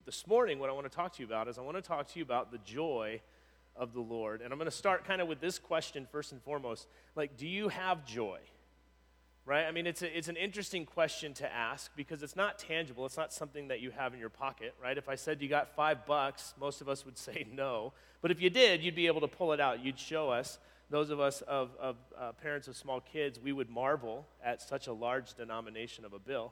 this morning, what I want to talk to you about is I want to talk to you about the joy of the Lord. And I'm going to start kind of with this question first and foremost. Like, do you have joy? Right? I mean, it's an interesting question to ask because it's not tangible. It's not something that you have in your pocket, right? If I said you got $5, most of us would say no. But if you did, you'd be able to pull it out. You'd show us. Those of us of parents of small kids, we would marvel at such a large denomination of a bill.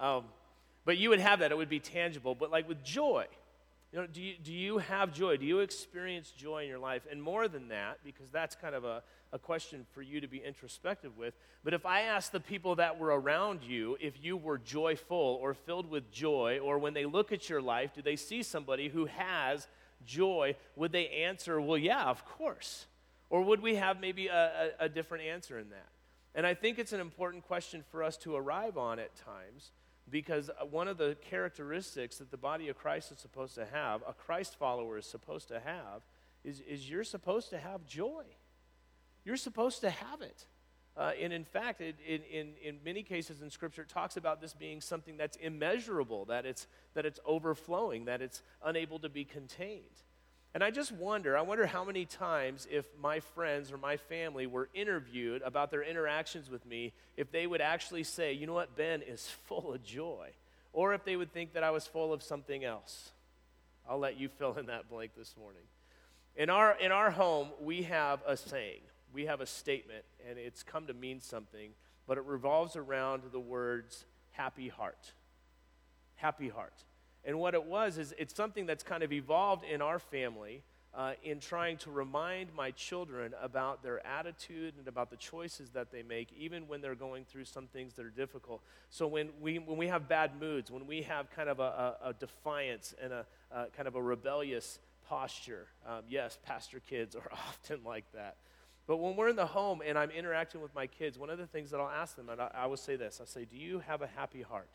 But you would have that. It would be tangible. But like with joy, do you have joy? Do you experience joy in your life? And more than that, because that's kind of a question for you to be introspective with, but if I ask the people that were around you if you were joyful or filled with joy, or when they look at your life, do they see somebody who has joy, would they answer, well, yeah, of course? Or would we have maybe a different answer in that? And I think it's an important question for us to arrive on at times, because one of the characteristics that the body of Christ is supposed to have, a Christ follower is supposed to have, is you're supposed to have joy. You're supposed to have it. And in fact, in many cases in Scripture, it talks about this being something that's immeasurable, that it's overflowing, that it's unable to be contained. And I wonder how many times if my friends or my family were interviewed about their interactions with me, if they would actually say, you know what, Ben is full of joy. Or if they would think that I was full of something else. I'll let you fill in that blank this morning. In our home, we have a saying. We have a statement, and it's come to mean something, but it revolves around the words, happy heart. Happy heart. And what it was is it's something that's kind of evolved in our family in trying to remind my children about their attitude and about the choices that they make, even when they're going through some things that are difficult. So when we have bad moods, when we have kind of a defiance and a kind of a rebellious posture, yes, pastor kids are often like that. But when we're in the home and I'm interacting with my kids, one of the things that I'll ask them, and I will say this, I'll say, do you have a happy heart?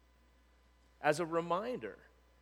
As a reminder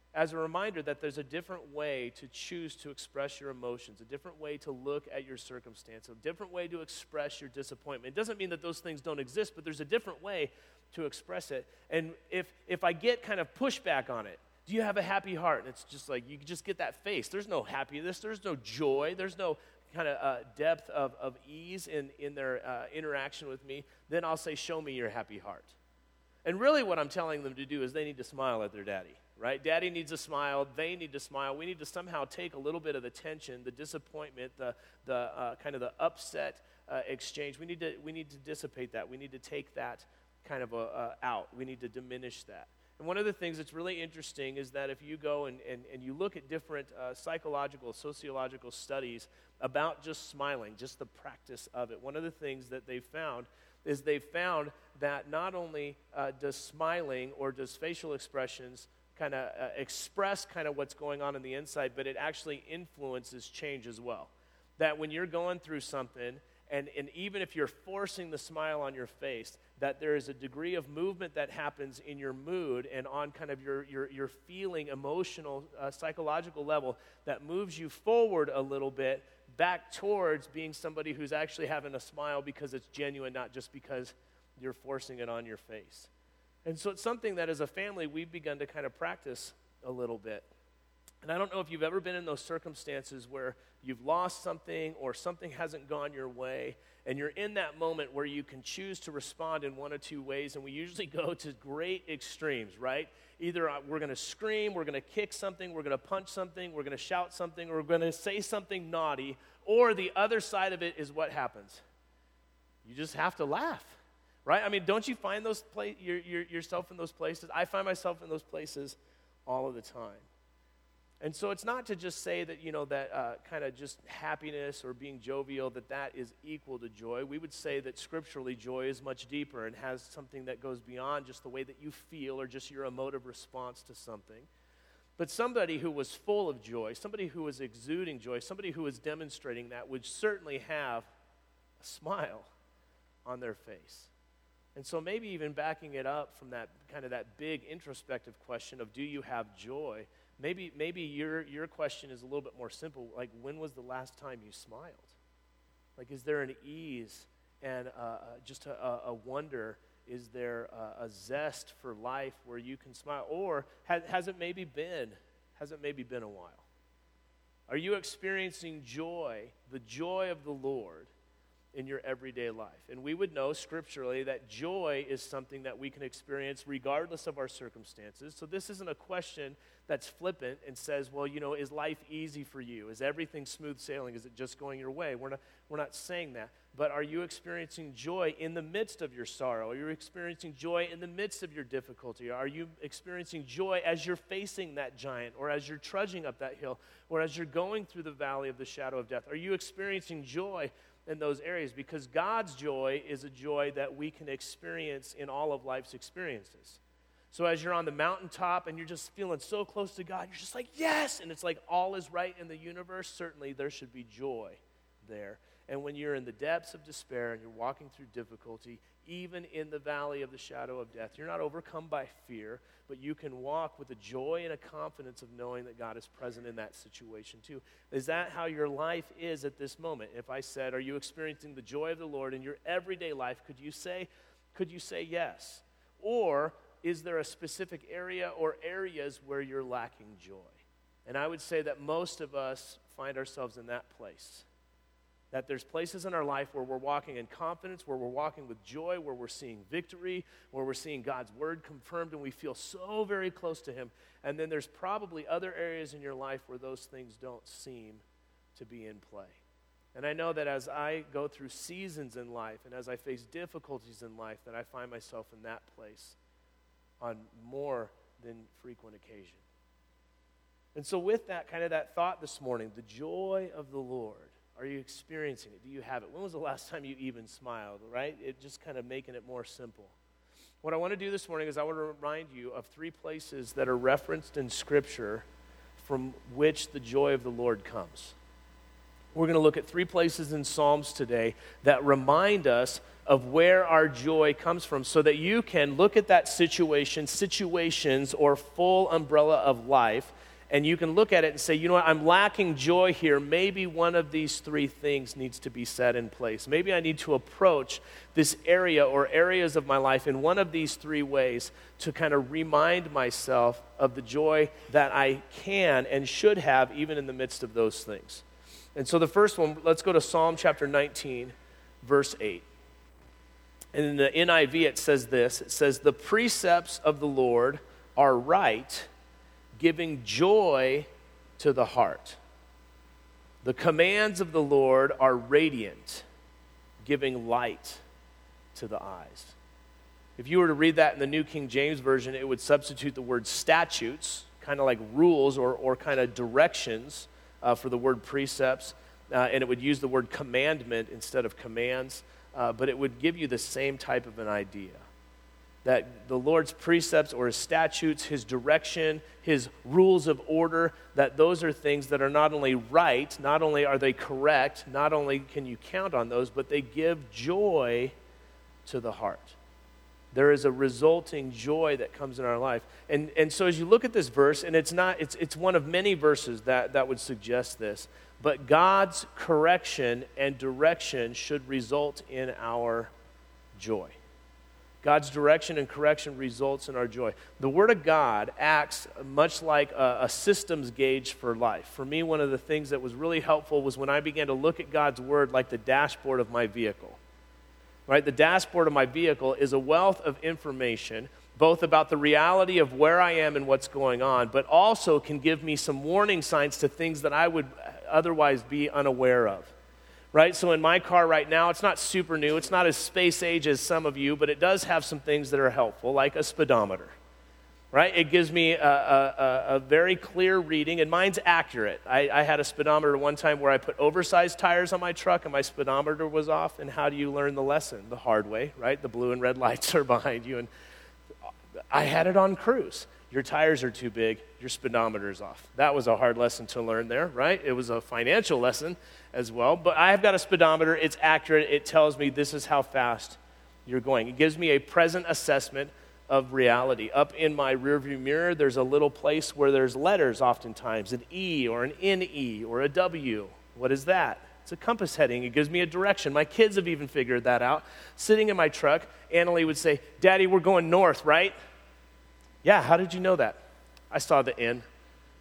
that there's a different way to choose to express your emotions, a different way to look at your circumstance, a different way to express your disappointment. It doesn't mean that those things don't exist, but there's a different way to express it. And if I get kind of pushback on it, do you have a happy heart? And it's just like, you just get that face. There's no happiness, there's no joy, there's no kind of depth of ease in their interaction with me. Then I'll say, show me your happy heart. And really what I'm telling them to do is they need to smile at their daddy, right? Daddy needs a smile. They need to smile. We need to somehow take a little bit of the tension, the disappointment, the kind of the upset exchange. We need to dissipate that. We need to take that kind of out. We need to diminish that. And one of the things that's really interesting is that if you go and you look at different psychological, sociological studies about just smiling, just the practice of it, one of the things that they found is they found that not only does smiling or does facial expressions kind of express kind of what's going on in the inside, but it actually influences change as well. That when you're going through something, and even if you're forcing the smile on your face, that there is a degree of movement that happens in your mood and on kind of your feeling, emotional, psychological level that moves you forward a little bit back towards being somebody who's actually having a smile because it's genuine, not just because you're forcing it on your face. And so it's something that as a family we've begun to kind of practice a little bit. And I don't know if you've ever been in those circumstances where you've lost something or something hasn't gone your way, and you're in that moment where you can choose to respond in one of two ways, and we usually go to great extremes, right? Either we're going to scream, we're going to kick something, we're going to punch something, we're going to shout something, or we're going to say something naughty, or the other side of it is what happens. You just have to laugh, right? I mean, don't you find yourself in those places? I find myself in those places all of the time. And so it's not to just say that, that kind of just happiness or being jovial, that is equal to joy. We would say that scripturally joy is much deeper and has something that goes beyond just the way that you feel or just your emotive response to something. But somebody who was full of joy, somebody who was exuding joy, somebody who was demonstrating that would certainly have a smile on their face. And so maybe even backing it up from that kind of that big introspective question of do you have joy? Maybe your question is a little bit more simple, like when was the last time you smiled? Like is there an ease and just a wonder? Is there a zest for life where you can smile? Or has it maybe been Hasn't maybe been a while. Are you experiencing joy, the joy of the Lord, in your everyday life? And we would know scripturally that joy is something that we can experience regardless of our circumstances. So this isn't a question that's flippant and says, well, is life easy for you? Is everything smooth sailing? Is it just going your way? We're not saying that. But are you experiencing joy in the midst of your sorrow? Are you experiencing joy in the midst of your difficulty? Are you experiencing joy as you're facing that giant, or as you're trudging up that hill, or as you're going through the valley of the shadow of death? Are you experiencing joy in those areas? Because God's joy is a joy that we can experience in all of life's experiences. So as you're on the mountaintop and you're just feeling so close to God, you're just like, yes! And it's like all is right in the universe. Certainly there should be joy there. And when you're in the depths of despair and you're walking through difficulty, even in the valley of the shadow of death, you're not overcome by fear, but you can walk with a joy and a confidence of knowing that God is present in that situation too. Is that how your life is at this moment? If I said, are you experiencing the joy of the Lord in your everyday life, could you say yes? Or is there a specific area or areas where you're lacking joy? And I would say that most of us find ourselves in that place. That there's places in our life where we're walking in confidence, where we're walking with joy, where we're seeing victory, where we're seeing God's word confirmed, and we feel so very close to him. And then there's probably other areas in your life where those things don't seem to be in play. And I know that as I go through seasons in life and as I face difficulties in life, that I find myself in that place on more than frequent occasion. And so with that, kind of that thought this morning, the joy of the Lord, are you experiencing it? Do you have it? When was the last time you even smiled, right? It just kind of making it more simple. What I want to do this morning is I want to remind you of 3 places that are referenced in Scripture from which the joy of the Lord comes. We're going to look at 3 places in Psalms today that remind us of where our joy comes from so that you can look at that situations, or full umbrella of life, and you can look at it and say, you know what, I'm lacking joy here. Maybe one of these 3 things needs to be set in place. Maybe I need to approach this area or areas of my life in one of these 3 ways to kind of remind myself of the joy that I can and should have even in the midst of those things. And so the first one, let's go to Psalm chapter 19, verse 8. And in the NIV it says this, it says, the precepts of the Lord are right, giving joy to the heart. The commands of the Lord are radiant, giving light to the eyes. If you were to read that in the New King James Version, it would substitute the word statutes, kind of like rules or kind of directions for the word precepts, and it would use the word commandment instead of commands, but it would give you the same type of an idea. That the Lord's precepts or his statutes, his direction, his rules of order, that those are things that are not only right, not only are they correct, not only can you count on those, but they give joy to the heart. There is a resulting joy that comes in our life. And so as you look at this verse, and it's one of many verses that would suggest this, but God's correction and direction should result in our joy. God's direction and correction results in our joy. The Word of God acts much like a systems gauge for life. For me, one of the things that was really helpful was when I began to look at God's Word like the dashboard of my vehicle. Right? The dashboard of my vehicle is a wealth of information, both about the reality of where I am and what's going on, but also can give me some warning signs to things that I would otherwise be unaware of. Right? So in my car right now, it's not super new. It's not as space age as some of you, but it does have some things that are helpful, like a speedometer. Right? It gives me a very clear reading, and mine's accurate. I had a speedometer one time where I put oversized tires on my truck, and my speedometer was off. And how do you learn the lesson? The hard way, right? The blue and red lights are behind you, and I had it on cruise. Your tires are too big, your speedometer's off. That was a hard lesson to learn there, right? It was a financial lesson as well. But I have got a speedometer, it's accurate, it tells me this is how fast you're going. It gives me a present assessment of reality. Up in my rearview mirror, there's a little place where there's letters oftentimes, an E or an NE or a W. What is that? It's a compass heading. It gives me a direction. My kids have even figured that out. Sitting in my truck, Annalie would say, "Daddy, we're going north, right?" "Yeah, how did you know that?" "I saw the N."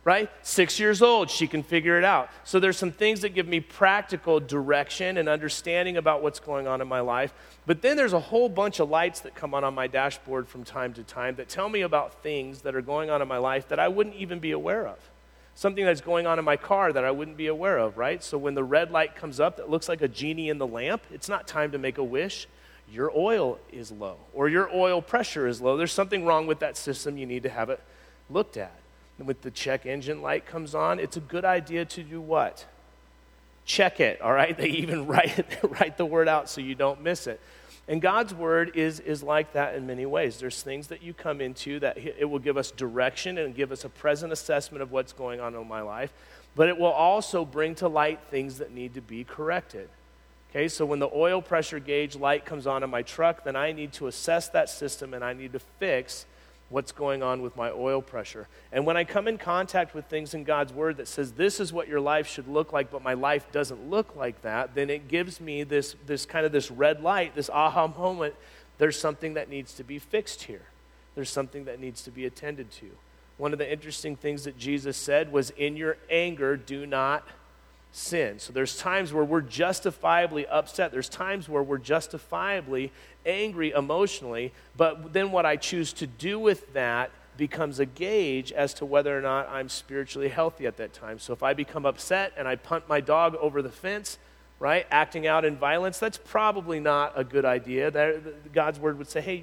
right? 6 years old, she can figure it out. So there's some things that give me practical direction and understanding about what's going on in my life. But then there's a whole bunch of lights that come on my dashboard from time to time that tell me about things that are going on in my life that I wouldn't even be aware of. Something that's going on in my car that I wouldn't be aware of, right? So when the red light comes up that looks like a genie in the lamp, it's not time to make a wish. Your oil is low, or your oil pressure is low. There's something wrong with that system. You need to have it looked at. And with the check engine light comes on, it's a good idea to do what? Check it, all right? They even write the word out so you don't miss it. And God's word is like that in many ways. There's things that you come into that it will give us direction and give us a present assessment of what's going on in my life, but it will also bring to light things that need to be corrected. Okay, so when the oil pressure gauge light comes on in my truck, then I need to assess that system and I need to fix what's going on with my oil pressure. And when I come in contact with things in God's word that says this is what your life should look like, but my life doesn't look like that, then it gives me this kind of this red light, this aha moment. There's something that needs to be fixed here. There's something that needs to be attended to. One of the interesting things that Jesus said was, in your anger, do not sin. So there's times where we're justifiably upset. There's times where we're justifiably angry emotionally, but then what I choose to do with that becomes a gauge as to whether or not I'm spiritually healthy at that time. So if I become upset and I punt my dog over the fence, right, acting out in violence, that's probably not a good idea. God's word would say, hey,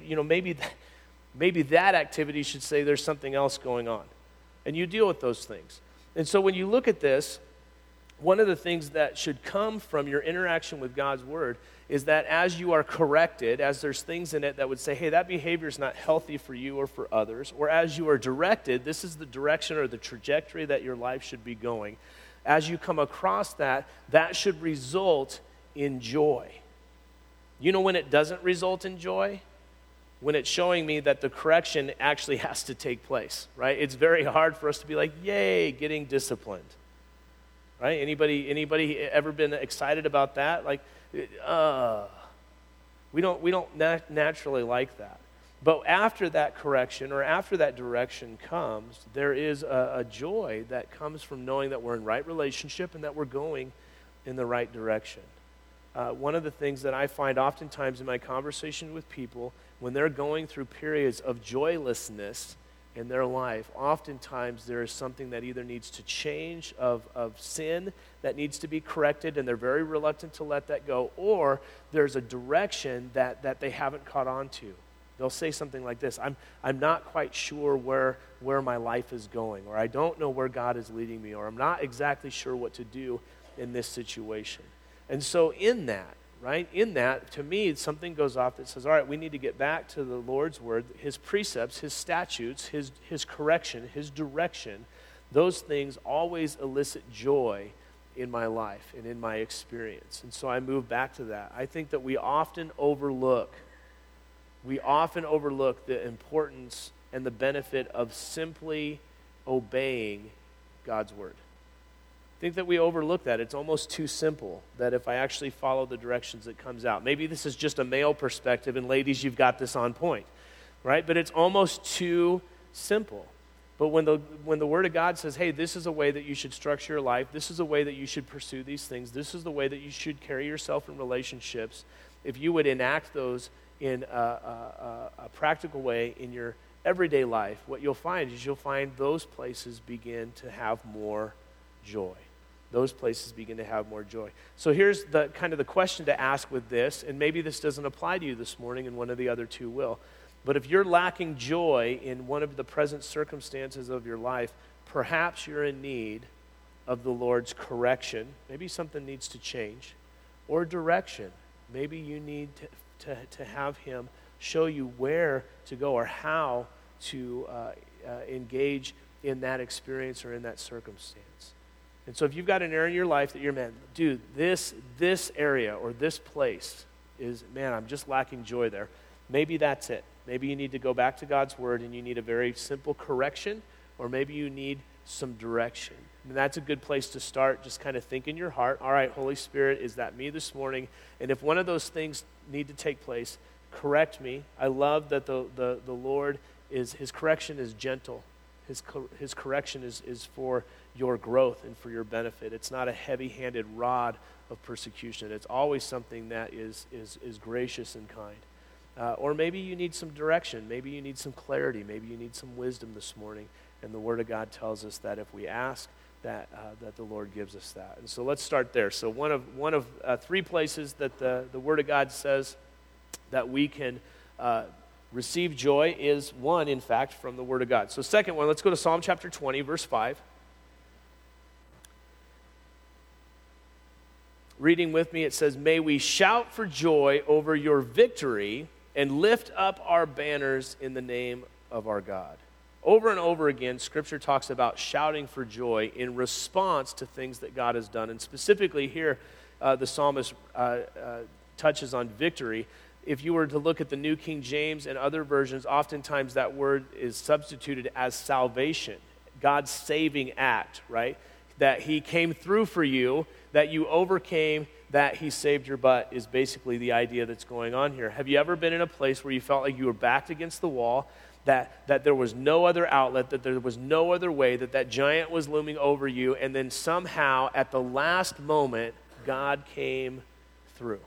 maybe that activity should say there's something else going on. And you deal with those things. And so when you look at this, one of the things that should come from your interaction with God's word is that as you are corrected, as there's things in it that would say, hey, that behavior is not healthy for you or for others, or as you are directed, this is the direction or the trajectory that your life should be going. As you come across that, that should result in joy. You know when it doesn't result in joy? When it's showing me that the correction actually has to take place, right? It's very hard for us to be like, yay, getting disciplined. Right? Anybody ever been excited about that? Like, we don't naturally like that. But after that correction or after that direction comes, there is a joy that comes from knowing that we're in right relationship and that we're going in the right direction. One of the things that I find oftentimes in my conversation with people, when they're going through periods of joylessness in their life, oftentimes there is something that either needs to change of sin that needs to be corrected, and they're very reluctant to let that go, or there's a direction that they haven't caught on to. They'll say something like this, I'm not quite sure where my life is going, or I don't know where God is leading me, or I'm not exactly sure what to do in this situation. And so in that, right? In that, to me, something goes off that says, all right, we need to get back to the Lord's word, his precepts, his statutes, his correction, his direction. Those things always elicit joy in my life and in my experience. And so I move back to that. I think that we often overlook the importance and the benefit of simply obeying God's word. I think that we overlook that. It's almost too simple that if I actually follow the directions, it comes out. Maybe this is just a male perspective, and ladies, you've got this on point, right? But it's almost too simple. But when the Word of God says, hey, this is a way that you should structure your life, this is a way that you should pursue these things, this is the way that you should carry yourself in relationships, if you would enact those in a practical way in your everyday life, what you'll find is you'll find those places begin to have more joy. Those places begin to have more joy. So here's the kind of the question to ask with this, and maybe this doesn't apply to you this morning and one of the other two will. But if you're lacking joy in one of the present circumstances of your life, perhaps you're in need of the Lord's correction. Maybe something needs to change. Or direction. Maybe you need to have him show you where to go or how to engage in that experience or in that circumstance. And so if you've got an area in your life that you're, man, dude, this area or this place is, man, I'm just lacking joy there. Maybe that's it. Maybe you need to go back to God's word and you need a very simple correction, or maybe you need some direction. And that's a good place to start. Just kind of think in your heart, all right, Holy Spirit, is that me this morning? And if one of those things need to take place, correct me. I love that the Lord his correction is gentle. His correction is for your growth and for your benefit. It's not a heavy-handed rod of persecution. It's always something that is gracious and kind. Or maybe you need some direction. Maybe you need some clarity. Maybe you need some wisdom this morning. And the Word of God tells us that if we ask, that the Lord gives us that. And so let's start there. So one of three places that the Word of God says that we can receive joy is one, in fact, from the Word of God. So second one, let's go to Psalm chapter 20, verse 5. Reading with me, it says, "May we shout for joy over your victory and lift up our banners in the name of our God." Over and over again, Scripture talks about shouting for joy in response to things that God has done. And specifically here, the psalmist touches on victory. If you were to look at the New King James and other versions, oftentimes that word is substituted as salvation, God's saving act, right? That he came through for you, that you overcame, that he saved your butt is basically the idea that's going on here. Have you ever been in a place where you felt like you were backed against the wall, that there was no other outlet, that there was no other way, that giant was looming over you, and then somehow at the last moment, God came through?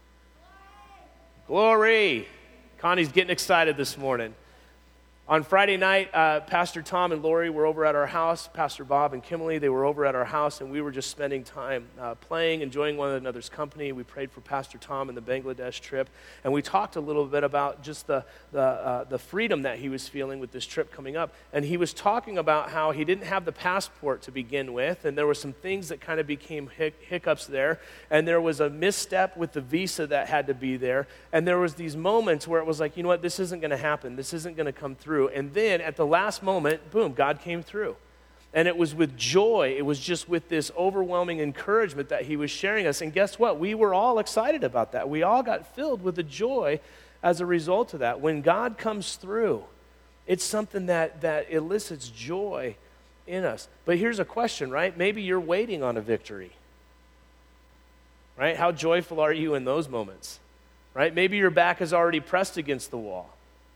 Glory! Connie's getting excited this morning. On Friday night, Pastor Tom and Lori were over at our house. Pastor Bob and Kimberly, they were over at our house, and we were just spending time playing, enjoying one another's company. We prayed for Pastor Tom and the Bangladesh trip, and we talked a little bit about just the freedom that he was feeling with this trip coming up. And he was talking about how he didn't have the passport to begin with, and there were some things that kind of became hiccups there, and there was a misstep with the visa that had to be there, and there was these moments where it was like, you know what, this isn't going to happen. This isn't going to come through. And then at the last moment, boom, God came through. And it was with joy. It was just with this overwhelming encouragement that he was sharing us. And guess what? We were all excited about that. We all got filled with the joy as a result of that. When God comes through, it's something that elicits joy in us. But here's a question, right? Maybe you're waiting on a victory, right? How joyful are you in those moments, right? Maybe your back is already pressed against the wall.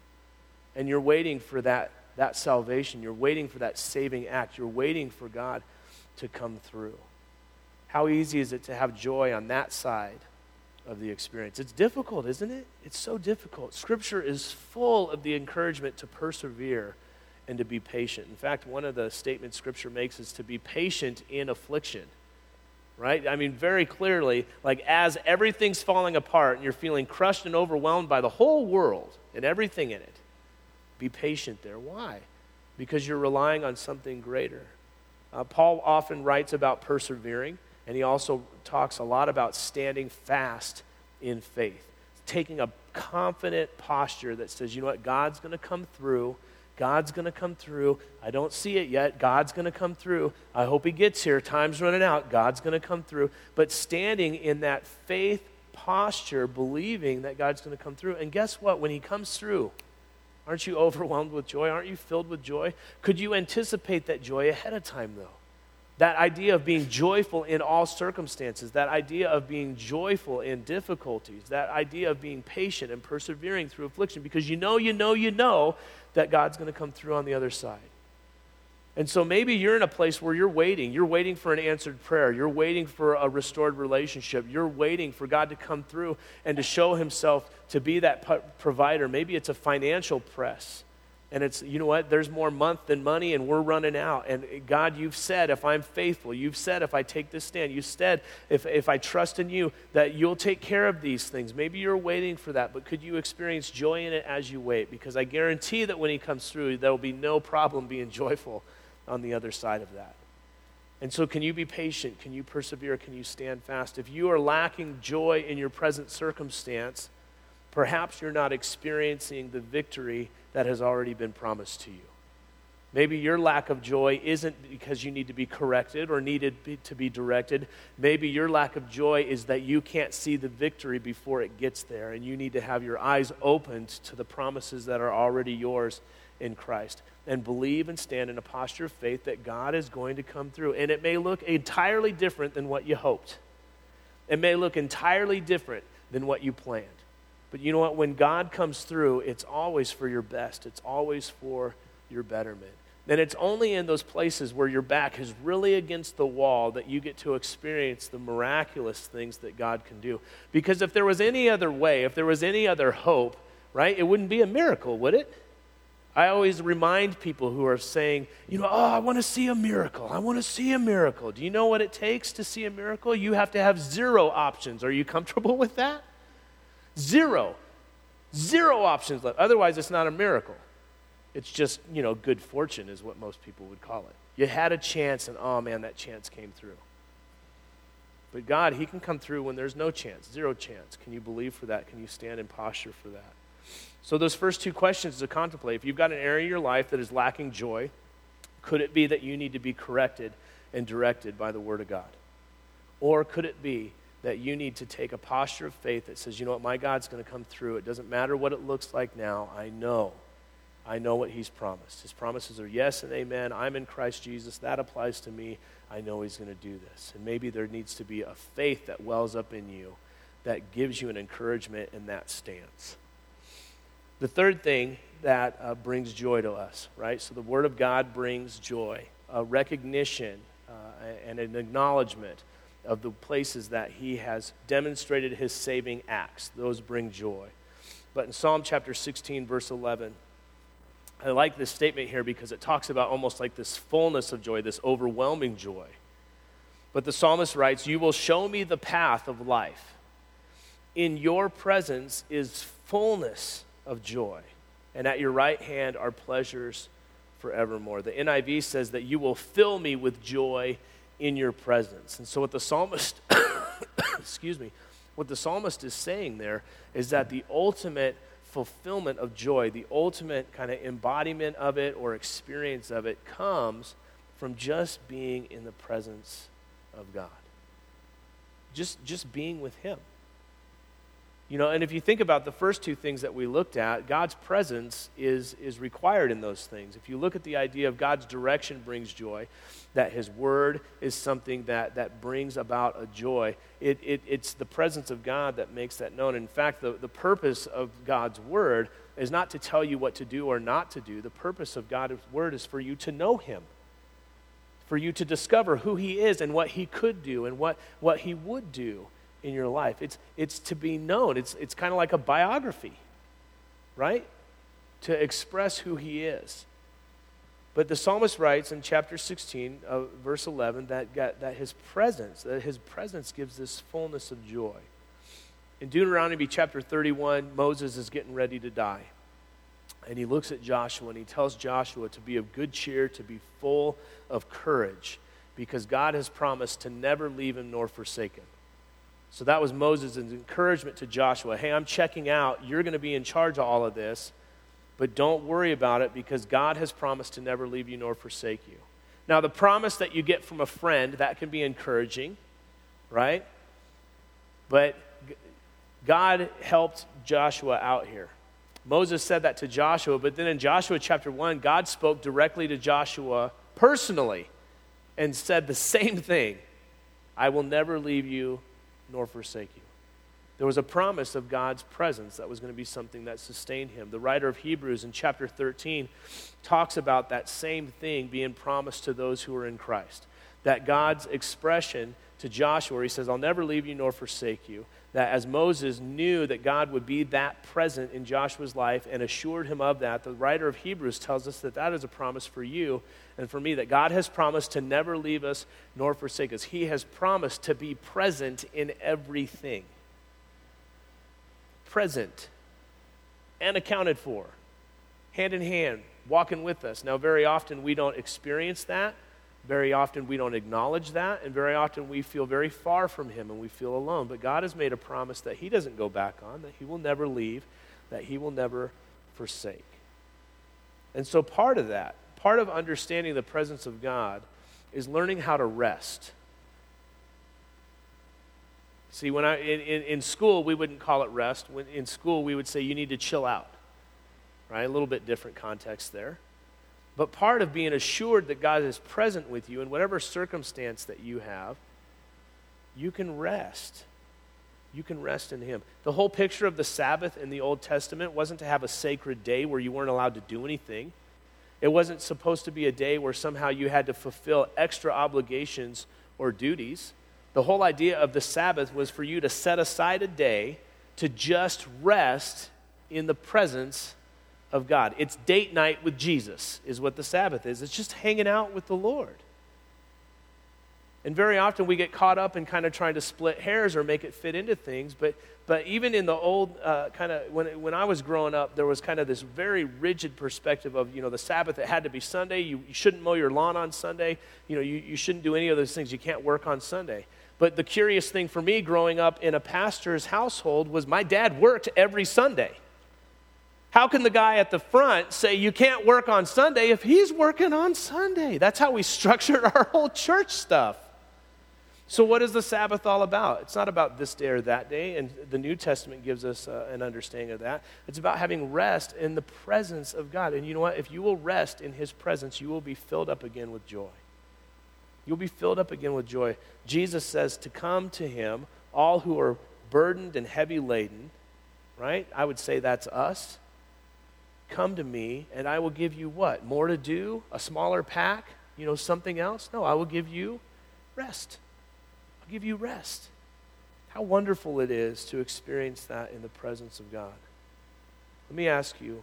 And you're waiting for that salvation. You're waiting for that saving act. You're waiting for God to come through. How easy is it to have joy on that side of the experience? It's difficult, isn't it? It's so difficult. Scripture is full of the encouragement to persevere and to be patient. In fact, one of the statements Scripture makes is to be patient in affliction. Right? I mean, very clearly, like as everything's falling apart and you're feeling crushed and overwhelmed by the whole world and everything in it, be patient there. Why? Because you're relying on something greater. Paul often writes about persevering, and he also talks a lot about standing fast in faith. Taking a confident posture that says, you know what, God's going to come through. God's going to come through. I don't see it yet. God's going to come through. I hope he gets here. Time's running out. God's going to come through. But standing in that faith posture, believing that God's going to come through. And guess what? When he comes through, aren't you overwhelmed with joy? Aren't you filled with joy? Could you anticipate that joy ahead of time, though? That idea of being joyful in all circumstances, that idea of being joyful in difficulties, that idea of being patient and persevering through affliction, because you know that God's going to come through on the other side. And so maybe you're in a place where you're waiting for an answered prayer, you're waiting for a restored relationship, you're waiting for God to come through and to show himself to be that provider. Maybe it's a financial press, and it's, you know what, there's more month than money and we're running out. And God, you've said if I'm faithful, you've said if I take this stand, you said if I trust in you that you'll take care of these things. Maybe you're waiting for that, but could you experience joy in it as you wait? Because I guarantee that when he comes through, there will be no problem being joyful on the other side of that. And so can you be patient? Can you persevere? Can you stand fast? If you are lacking joy in your present circumstance, perhaps you're not experiencing the victory that has already been promised to you. Maybe your lack of joy isn't because you need to be corrected or needed to be directed. Maybe your lack of joy is that you can't see the victory before it gets there, and you need to have your eyes opened to the promises that are already yours in Christ, and believe and stand in a posture of faith that God is going to come through. And it may look entirely different than what you hoped. It may look entirely different than what you planned. But you know what? When God comes through, it's always for your best. It's always for your betterment. then it's only in those places where your back is really against the wall that you get to experience the miraculous things that God can do. Because if there was any other way, if there was any other hope, right, it wouldn't be a miracle, would it? I always remind people who are saying, I want to see a miracle. I want to see a miracle. Do you know what it takes to see a miracle? You have to have 0 options. Are you comfortable with that? 0. 0 options left. Otherwise, it's not a miracle. It's just, good fortune is what most people would call it. You had a chance, and oh man, that chance came through. But God, he can come through when there's no chance, 0 chance. Can you believe for that? Can you stand in posture for that? So those first 2 questions to contemplate. If you've got an area in your life that is lacking joy, could it be that you need to be corrected and directed by the Word of God? Or could it be that you need to take a posture of faith that says, my God's going to come through. It doesn't matter what it looks like now. I know what he's promised. His promises are yes and amen. I'm in Christ Jesus. That applies to me. I know he's going to do this. And maybe there needs to be a faith that wells up in you that gives you an encouragement in that stance. The third thing that brings joy to us, right? So the Word of God brings joy, a recognition and an acknowledgement of the places that he has demonstrated his saving acts. Those bring joy. But in Psalm chapter 16, verse 11, I like this statement here because it talks about almost like this fullness of joy, this overwhelming joy. But the psalmist writes, "You will show me the path of life. In your presence is fullness of joy, and at your right hand are pleasures forevermore." The NIV says that you will fill me with joy in your presence. And so what the psalmist, what the psalmist is saying there is that the ultimate fulfillment of joy, the ultimate kind of embodiment of it or experience of it comes from just being in the presence of God. Just being with him. And if you think about the first 2 things that we looked at, God's presence is required in those things. If you look at the idea of God's direction brings joy, that his word is something that brings about a joy, it's the presence of God that makes that known. In fact, the purpose of God's word is not to tell you what to do or not to do. The purpose of God's word is for you to know him, for you to discover who he is and what he could do and what he would do in your life. It's to be known. It's kind of like a biography, right? To express who he is. But the psalmist writes in chapter 16, verse 11, that his presence gives this fullness of joy. In Deuteronomy chapter 31, Moses is getting ready to die. And he looks at Joshua and he tells Joshua to be of good cheer, to be full of courage, because God has promised to never leave him nor forsake him. So that was Moses' encouragement to Joshua. Hey, I'm checking out. You're going to be in charge of all of this, but don't worry about it because God has promised to never leave you nor forsake you. Now, the promise that you get from a friend, that can be encouraging, right? But God helped Joshua out here. Moses said that to Joshua, but then in Joshua chapter 1, God spoke directly to Joshua personally and said the same thing. I will never leave you nor forsake you. There was a promise of God's presence that was going to be something that sustained him. The writer of Hebrews in chapter 13 talks about that same thing being promised to those who are in Christ. That God's expression to Joshua, he says, I'll never leave you nor forsake you. That as Moses knew that God would be that present in Joshua's life and assured him of that, the writer of Hebrews tells us that that is a promise for you and for me, that God has promised to never leave us nor forsake us. He has promised to be present in everything. Present and accounted for, hand in hand, walking with us. Now, very often we don't experience that. Very often we don't acknowledge that, and very often we feel very far from him and we feel alone. But God has made a promise that he doesn't go back on, that he will never leave, that he will never forsake. And so part of understanding the presence of God is learning how to rest. See, when in school, we wouldn't call it rest. In school, we would say you need to chill out, right? A little bit different context there. But part of being assured that God is present with you in whatever circumstance that you have, you can rest. You can rest in him. The whole picture of the Sabbath in the Old Testament wasn't to have a sacred day where you weren't allowed to do anything. It wasn't supposed to be a day where somehow you had to fulfill extra obligations or duties. The whole idea of the Sabbath was for you to set aside a day to just rest in the presence of God. It's date night with Jesus is what the Sabbath is. It's just hanging out with the Lord. And very often we get caught up in kind of trying to split hairs or make it fit into things. But even in the old when I was growing up, there was kind of this very rigid perspective of, the Sabbath, it had to be Sunday. You shouldn't mow your lawn on Sunday. You shouldn't do any of those things. You can't work on Sunday. But the curious thing for me growing up in a pastor's household was my dad worked every Sunday. How can the guy at the front say you can't work on Sunday if he's working on Sunday? That's how we structured our whole church stuff. So what is the Sabbath all about? It's not about this day or that day, and the New Testament gives us an understanding of that. It's about having rest in the presence of God. And you know what? If you will rest in his presence, you will be filled up again with joy. You'll be filled up again with joy. Jesus says to come to him, all who are burdened and heavy laden, right? I would say that's us. Come to me, and I will give you what? More to do? A smaller pack? Something else? No, I will give you rest. Give you rest. How wonderful it is to experience that in the presence of God. Let me ask you,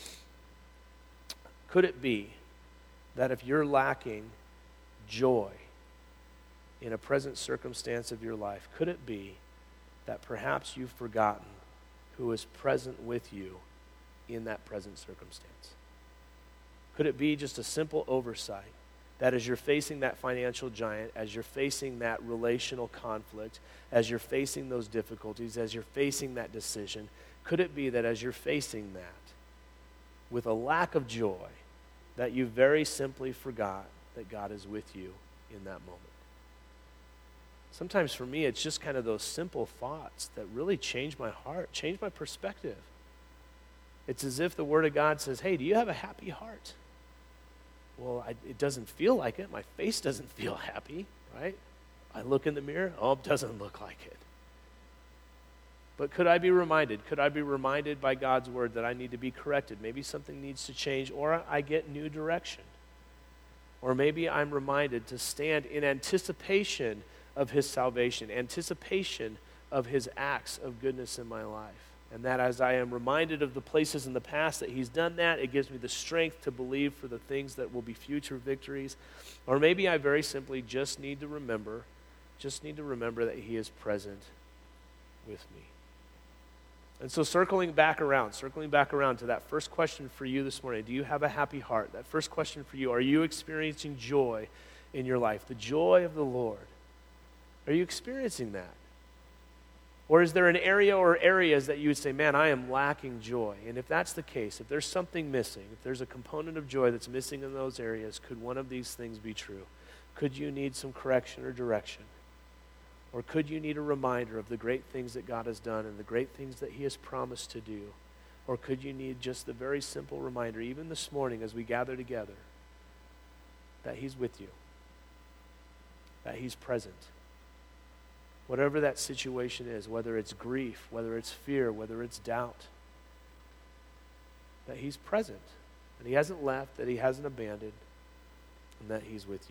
could it be that if you're lacking joy in a present circumstance of your life, could it be that perhaps you've forgotten who is present with you in that present circumstance? Could it be just a simple oversight? That as you're facing that financial giant, as you're facing that relational conflict, as you're facing those difficulties, as you're facing that decision, could it be that as you're facing that with a lack of joy, that you very simply forgot that God is with you in that moment? Sometimes for me, it's just kind of those simple thoughts that really change my heart, change my perspective. It's as if the Word of God says, hey, do you have a happy heart? Well, it doesn't feel like it. My face doesn't feel happy, right? I look in the mirror, it doesn't look like it. But could I be reminded? Could I be reminded by God's word that I need to be corrected? Maybe something needs to change, or I get new direction. Or maybe I'm reminded to stand in anticipation of his salvation, anticipation of his acts of goodness in my life. And that as I am reminded of the places in the past that he's done that, it gives me the strength to believe for the things that will be future victories. Or maybe I very simply just need to remember that he is present with me. And so circling back around to that first question for you this morning, do you have a happy heart? That first question for you, are you experiencing joy in your life? The joy of the Lord. Are you experiencing that? Or is there an area or areas that you would say, man, I am lacking joy? And if that's the case, if there's something missing, if there's a component of joy that's missing in those areas, could one of these things be true? Could you need some correction or direction? Or could you need a reminder of the great things that God has done and the great things that he has promised to do? Or could you need just the very simple reminder, even this morning as we gather together, that he's with you, that he's present? Whatever that situation is, whether it's grief, whether it's fear, whether it's doubt, that he's present, that he hasn't left, that he hasn't abandoned, and that he's with you.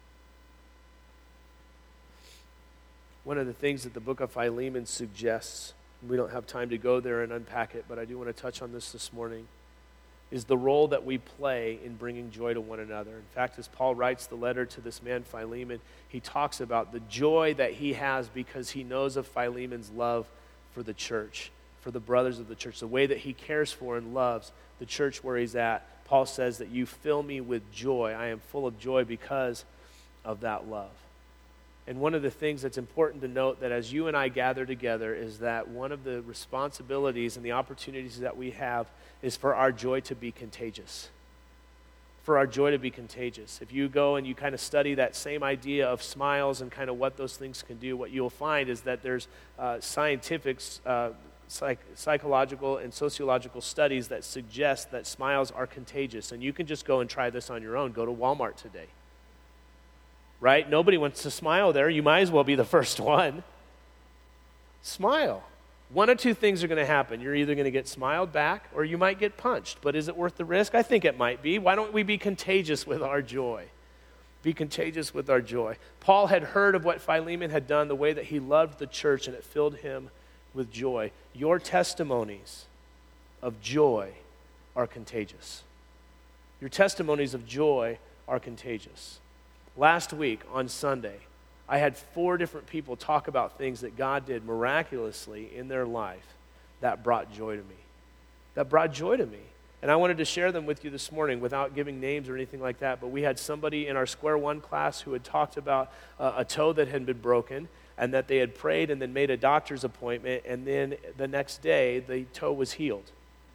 One of the things that the book of Philemon suggests, we don't have time to go there and unpack it, but I do want to touch on this morning, is the role that we play in bringing joy to one another. In fact, as Paul writes the letter to this man Philemon, he talks about the joy that he has because he knows of Philemon's love for the church, for the brothers of the church, the way that he cares for and loves the church where he's at. Paul says that you fill me with joy. I am full of joy because of that love. And one of the things that's important to note that as you and I gather together is that one of the responsibilities and the opportunities that we have is for our joy to be contagious. For our joy to be contagious. If you go and you kind of study that same idea of smiles and kind of what those things can do, what you'll find is that there's scientific, psychological, and sociological studies that suggest that smiles are contagious. And you can just go and try this on your own. Go to Walmart today. Right? Nobody wants to smile there. You might as well be the first one. Smile. one of two things are going to happen. You're either going to get smiled back or you might get punched. But is it worth the risk? I think it might be. Why don't we be contagious with our joy? Be contagious with our joy. Paul had heard of what Philemon had done, the way that he loved the church, and it filled him with joy. Your testimonies of joy are contagious. Your testimonies of joy are contagious. Last week on Sunday, I had 4 different people talk about things that God did miraculously in their life that brought joy to me. That brought joy to me. And I wanted to share them with you this morning without giving names or anything like that. But we had somebody in our Square One class who had talked about a toe that had been broken and that they had prayed and then made a doctor's appointment. And then the next day, the toe was healed.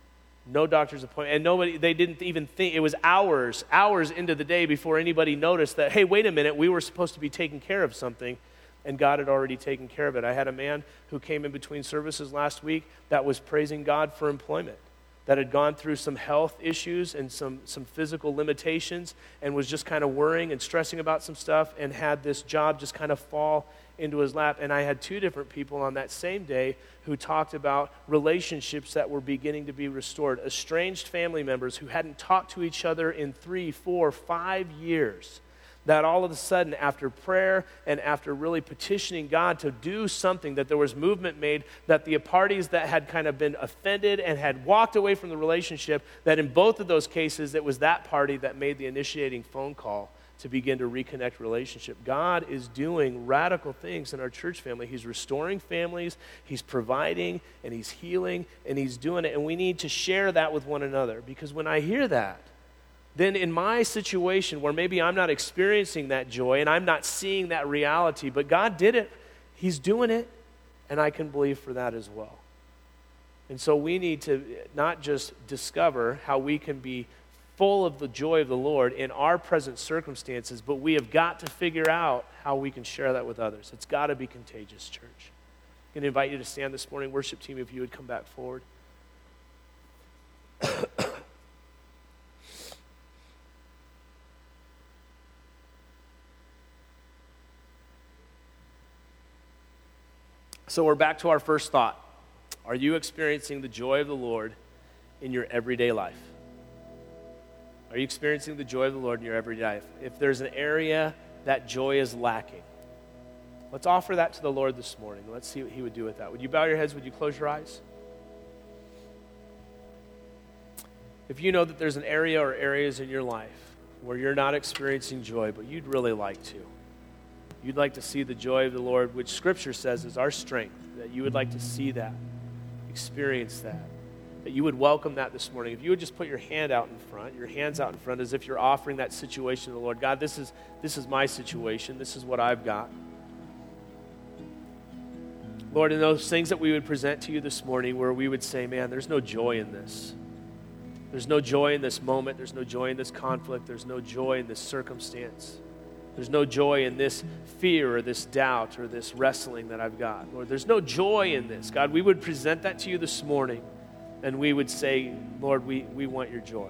No doctor's appointment. And they didn't even think, it was hours into the day before anybody noticed that, hey, wait a minute, we were supposed to be taking care of something, and God had already taken care of it. I had a man who came in between services last week that was praising God for employment, that had gone through some health issues and some physical limitations and was just kind of worrying and stressing about some stuff and had this job just kind of fall into his lap. And I had 2 different people on that same day who talked about relationships that were beginning to be restored, estranged family members who hadn't talked to each other in 3, 4, 5 years, that all of a sudden, after prayer and after really petitioning God to do something, that there was movement made, that the parties that had kind of been offended and had walked away from the relationship, that in both of those cases, it was that party that made the initiating phone call to begin to reconnect relationship. God is doing radical things in our church family. He's restoring families, He's providing, and He's healing, and He's doing it. And we need to share that with one another, because when I hear that, then in my situation where maybe I'm not experiencing that joy and I'm not seeing that reality, but God did it, He's doing it, and I can believe for that as well. And so we need to not just discover how we can be full of the joy of the Lord in our present circumstances, but we have got to figure out how we can share that with others. It's got to be contagious, church. I'm going to invite you to stand this morning. Worship team, if you would come back forward. So we're back to our first thought. Are you experiencing the joy of the Lord in your everyday life? Are you experiencing the joy of the Lord in your everyday life? If there's an area that joy is lacking, let's offer that to the Lord this morning. Let's see what He would do with that. Would you bow your heads? Would you close your eyes? If you know that there's an area or areas in your life where you're not experiencing joy, but you'd really like to, you'd like to see the joy of the Lord, which Scripture says is our strength, that you would like to see that, experience that you would welcome that this morning. If you would just put your hands out in front as if you're offering that situation to the Lord. God, this is my situation. This is what I've got. Lord, in those things that we would present to you this morning where we would say, man, there's no joy in this. There's no joy in this moment. There's no joy in this conflict. There's no joy in this circumstance. There's no joy in this fear or this doubt or this wrestling that I've got. Lord, there's no joy in this. God, we would present that to you this morning. And we would say, Lord, we want your joy.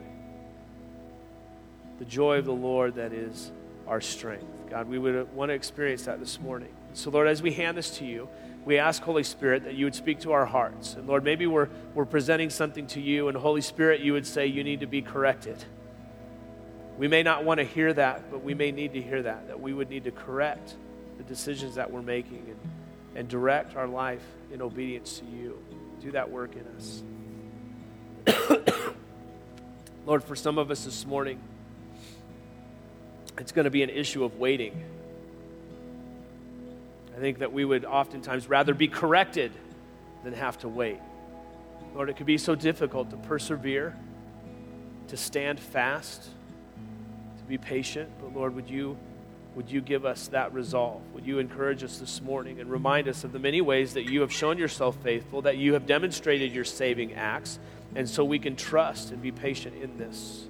The joy of the Lord that is our strength. God, we would want to experience that this morning. So, Lord, as we hand this to you, we ask, Holy Spirit, that you would speak to our hearts. And, Lord, maybe we're presenting something to you, and Holy Spirit, you would say you need to be corrected. We may not want to hear that, but we may need to hear that we would need to correct the decisions that we're making and direct our life in obedience to you. Do that work in us. Lord, for some of us this morning, it's going to be an issue of waiting. I think that we would oftentimes rather be corrected than have to wait. Lord, it could be so difficult to persevere, to stand fast, to be patient. But Lord, would you give us that resolve? Would you encourage us this morning and remind us of the many ways that you have shown yourself faithful, that you have demonstrated your saving acts, and so we can trust and be patient in this.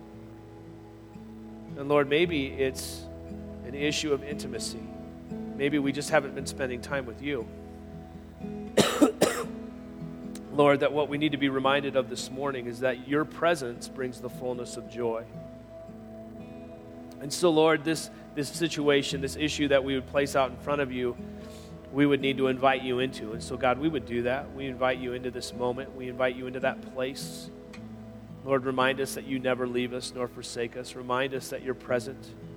And Lord, maybe it's an issue of intimacy. Maybe we just haven't been spending time with you. Lord, that what we need to be reminded of this morning is that your presence brings the fullness of joy. And so, Lord, this situation, this issue that we would place out in front of you, we would need to invite you into. And so, God, we would do that. We invite you into this moment. We invite you into that place. Lord, remind us that you never leave us nor forsake us. Remind us that you're present.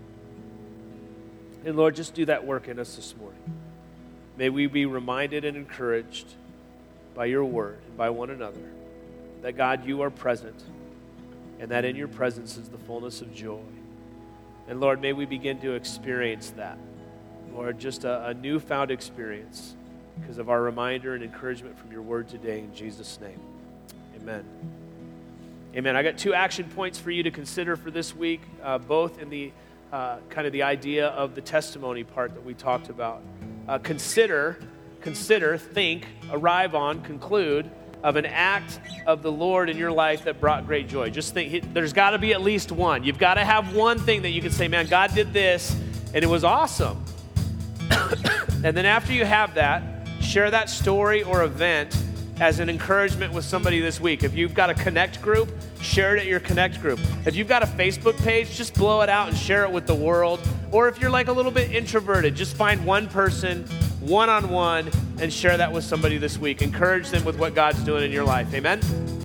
And Lord, just do that work in us this morning. May we be reminded and encouraged by your word and by one another that, God, you are present, and that in your presence is the fullness of joy. And Lord, may we begin to experience that. Lord, just a newfound experience because of our reminder and encouragement from your word today, in Jesus' name. Amen. Amen. I got 2 action points for you to consider for this week, both in the kind of the idea of the testimony part that we talked about. Consider, think, arrive on, conclude of an act of the Lord in your life that brought great joy. Just think, there's got to be at least one. You've got to have one thing that you can say, man, God did this, and it was awesome. And then after you have that, share that story or event as an encouragement with somebody this week. If you've got a Connect group, share it at your Connect group. If you've got a Facebook page, just blow it out and share it with the world. Or if you're like a little bit introverted, just find one person, one-on-one, and share that with somebody this week. Encourage them with what God's doing in your life. Amen?